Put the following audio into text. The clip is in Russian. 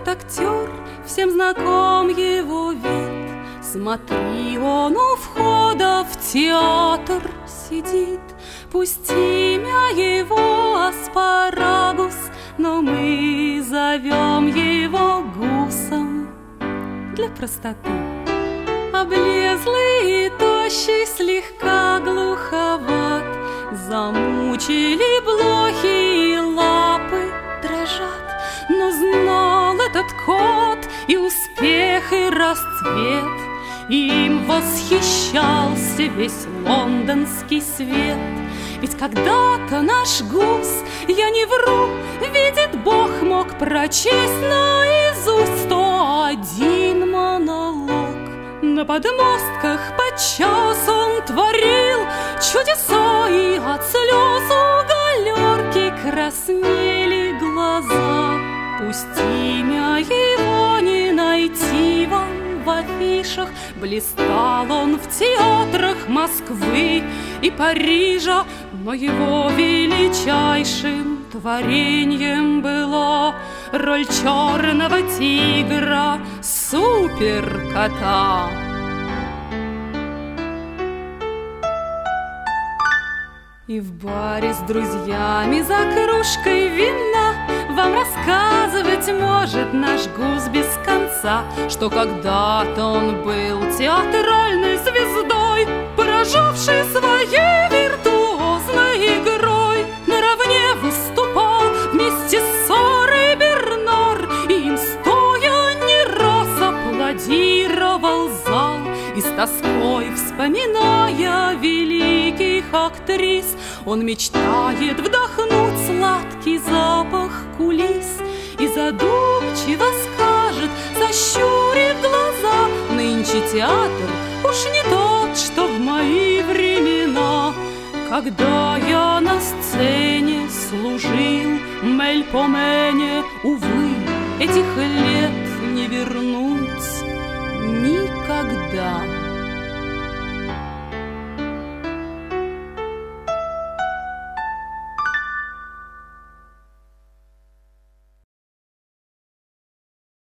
Этот актер, всем знаком его вид. Смотри, он у входа в театр сидит. Пусть имя его Аспарагус, но мы зовем его Гусом для простоты. Облезлый и тощий, слегка глуховат, замучили блохи и лапы дрожат. Но знал этот кот и успех, и расцвет, им восхищался весь лондонский свет. Ведь когда-то наш Гус, я не вру, видит Бог, мог прочесть наизусть 101 монолог. На подмостках подчас он творил чудеса, и от слез у галерки краснели глаза. Пусть имя его не найти вам в афишах, блистал он в театрах Москвы и Парижа, но его величайшим творением была роль черного тигра, суперкота. И в баре с друзьями за кружкой вина вам рассказывать может наш Гус без конца, что когда-то он был театральной звездой, поражавший своей виртуозной игрой. Наравне выступал вместе с Сарой Бернар, и им стоя не раз аплодировал зал. И с тоской вспоминая великих актрис, он мечтает вдохнуть сладкий запах кулис и задумчиво скажет, сощурив глаза: нынче театр уж не тот, что в мои времена, когда я на сцене служил Мельпомене. Увы, этих лет не вернуть никогда.